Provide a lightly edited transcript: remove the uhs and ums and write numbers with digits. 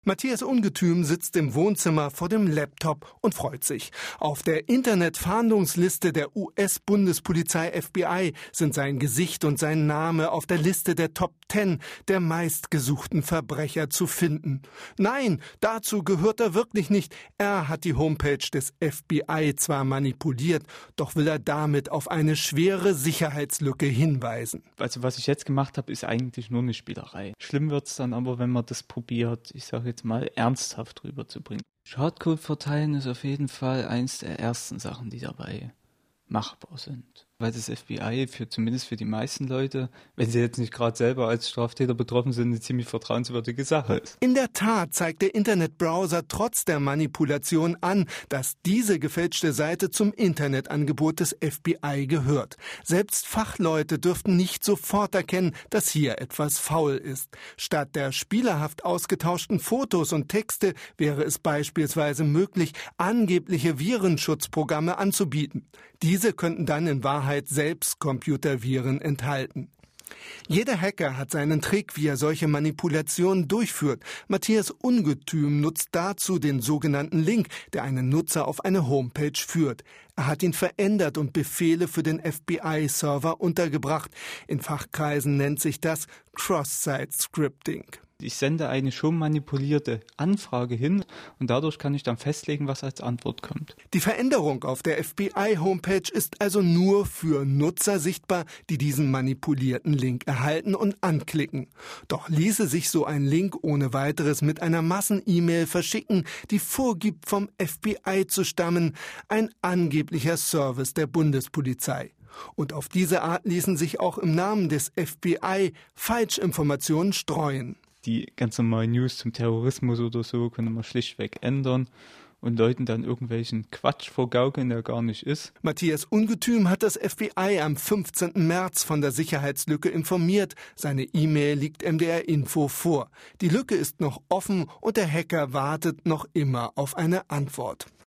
Matthias Ungetüm sitzt im Wohnzimmer vor dem Laptop und freut sich. Auf der Internetfahndungsliste der US-Bundespolizei FBI sind sein Gesicht und sein Name auf der Liste der Top 10 der meistgesuchten Verbrecher zu finden. Nein, dazu gehört er wirklich nicht. Er hat die Homepage des FBI zwar manipuliert, doch will er damit auf eine schwere Sicherheitslücke hinweisen. Also was ich jetzt gemacht habe, ist eigentlich nur eine Spielerei. Schlimm wird's dann aber, wenn man das probiert, ich sage jetzt mal ernsthaft rüberzubringen. Schadcode verteilen ist auf jeden Fall eins der ersten Sachen, die dabei machbar sind. Weil das FBI zumindest für die meisten Leute, wenn sie jetzt nicht gerade selber als Straftäter betroffen sind, eine ziemlich vertrauenswürdige Sache ist. In der Tat zeigt der Internetbrowser trotz der Manipulation an, dass diese gefälschte Seite zum Internetangebot des FBI gehört. Selbst Fachleute dürften nicht sofort erkennen, dass hier etwas faul ist. Statt der spielerhaft ausgetauschten Fotos und Texte wäre es beispielsweise möglich, angebliche Virenschutzprogramme anzubieten. Diese könnten dann in Wahrheit selbst Computerviren enthalten. Jeder Hacker hat seinen Trick, wie er solche Manipulationen durchführt. Matthias Ungetüm nutzt dazu den sogenannten Link, der einen Nutzer auf eine Homepage führt. Er hat ihn verändert und Befehle für den FBI-Server untergebracht. In Fachkreisen nennt sich das Cross-Site-Scripting. Ich sende eine schon manipulierte Anfrage hin und dadurch kann ich dann festlegen, was als Antwort kommt. Die Veränderung auf der FBI-Homepage ist also nur für Nutzer sichtbar, die diesen manipulierten Link erhalten und anklicken. Doch ließe sich so ein Link ohne weiteres mit einer Massen-E-Mail verschicken, die vorgibt, vom FBI zu stammen, ein angeblicher Service der Bundespolizei. Und auf diese Art ließen sich auch im Namen des FBI Falschinformationen streuen. Die ganz normalen News zum Terrorismus oder so können wir schlichtweg ändern und Leuten dann irgendwelchen Quatsch vorgaukeln, der gar nicht ist. Matthias Ungetüm hat das FBI am 15. März von der Sicherheitslücke informiert. Seine E-Mail liegt MDR Info vor. Die Lücke ist noch offen und der Hacker wartet noch immer auf eine Antwort.